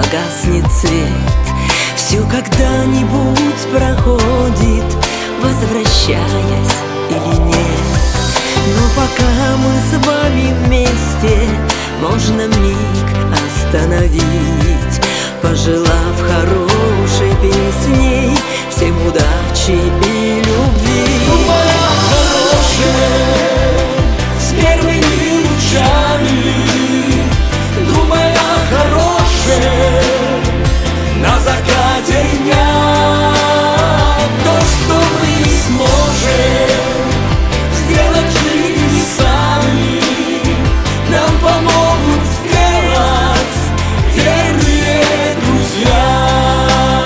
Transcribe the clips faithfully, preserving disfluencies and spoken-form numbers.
погаснет свет. Все когда-нибудь проходит, возвращаясь или нет. Но пока мы с вами вместе, можно миг остановить, пожелав хорошей песней всем удачи и любви. Моя хорошая, с первыми лучами, думая хорошее, на закате дня. То, что мы сможем сделать жизни сами, нам помогут сделать верные друзья.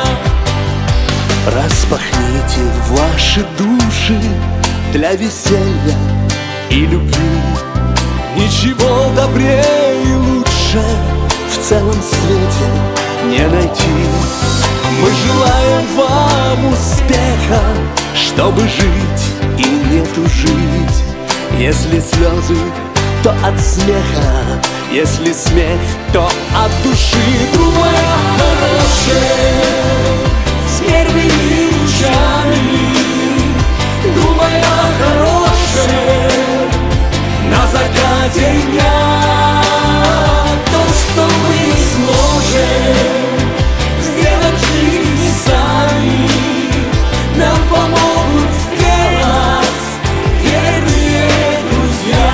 Распахните ваши души для веселья и любви. Ничего добрее и лучше в целом свете не найти. Мы желаем вам успеха, чтобы жить и не тужить. Если слезы, то от смеха, если смех, то от души. Думая хорошее, с первыми лучами, думая хорошее, на закате дня. То, что мы сможем сделать жизни сами, нам помогут сделать верные друзья.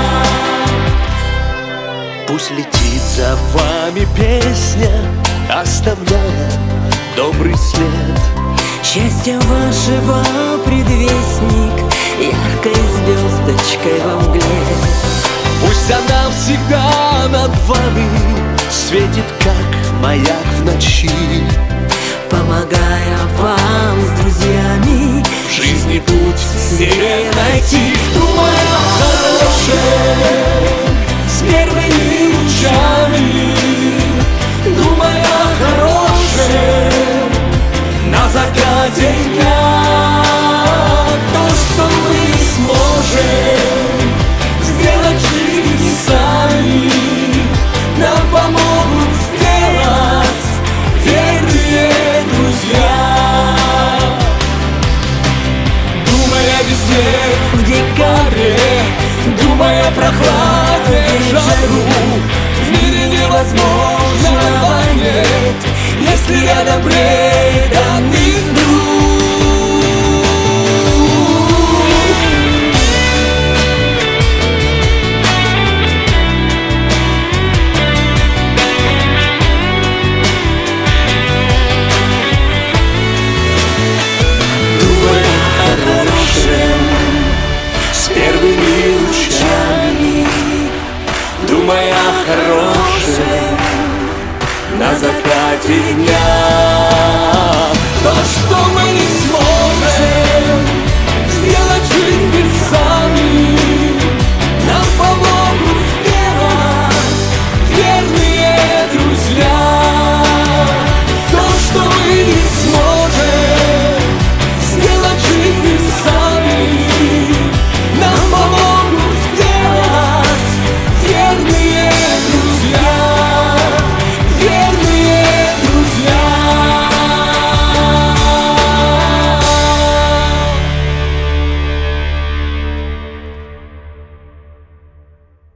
Пусть летит за вами песня, оставляя добрый след. Счастье вашего предвестник, яркой звездочкой во мгле. Пусть она всегда над вами светит, как маяк в ночи, помогая вам с друзьями в жизни путь себе найти. Думая хорошее, с первыми лучами, думая хорошее, на закате дня. То, что мы сможем сделать жизни сами, нам помогут сделать верные друзья. Думая о весне в декабре, думая о прохладе, жару, в мире невозможного нет, если рядом преданный друг. Думая о хорошем, с первыми лучами, думая о хорошем, на закате дня. То, что мы